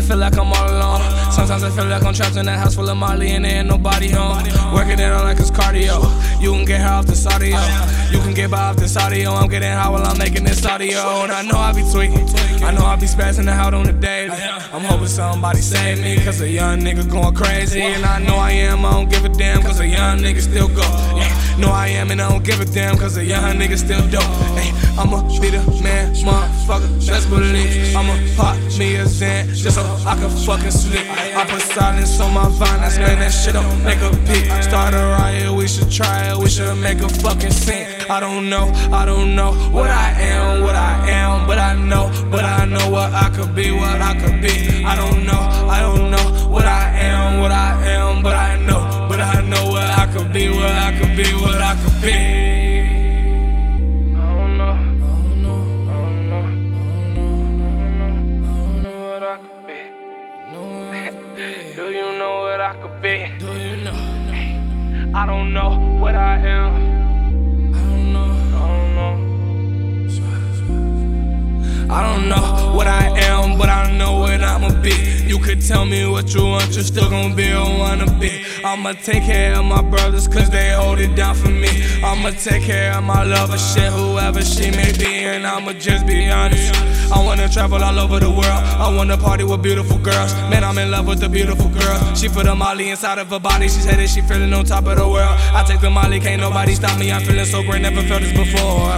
feel like I'm all alone. Sometimes I feel like I'm trapped in that house full of Molly and there ain't nobody home. Working it out like it's cardio. You can get high off this audio. You can get by off this audio. I'm getting high while I'm making this audio. And I know I be tweaking. I know I be spazzing out on the daily. I'm hoping somebody save me, cause a young nigga going crazy. And I know I am, I don't give a damn, cause a young nigga still go. Know I am and I don't give a damn, cause a young nigga still dope. I'ma be the man, motherfucker, best believe. I'ma pop me a Xan, just so I can fucking sleep. I put silence on my vine, I spend that shit on make a peak. Start a riot, we should try it, we should make a fucking scene. I don't know what I am, but I know what I could be, what I could be. I don't know what I am, but I know what I could be, what I could be, what I could be. Do you know what I could be? Do you know? I don't know what I am. I don't know what I am, but I know what I'ma be. You could tell me what you want, you're still gon' be a wannabe. I'ma take care of my brothers, cause they hold it down for me. I'ma take care of my lover, shit, whoever she may be. And I'ma just be honest, I wanna travel all over the world. I wanna party with beautiful girls. Man, I'm in love with the beautiful girl. She put a Molly inside of her body, she said that she feeling on top of the world. I take the Molly, can't nobody stop me. I'm feeling so great, never felt this before.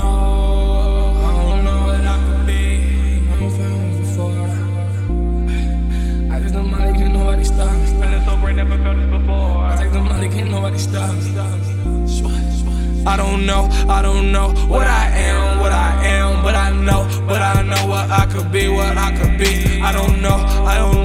I don't know what I am, but I know what I could be, what I could be. I don't know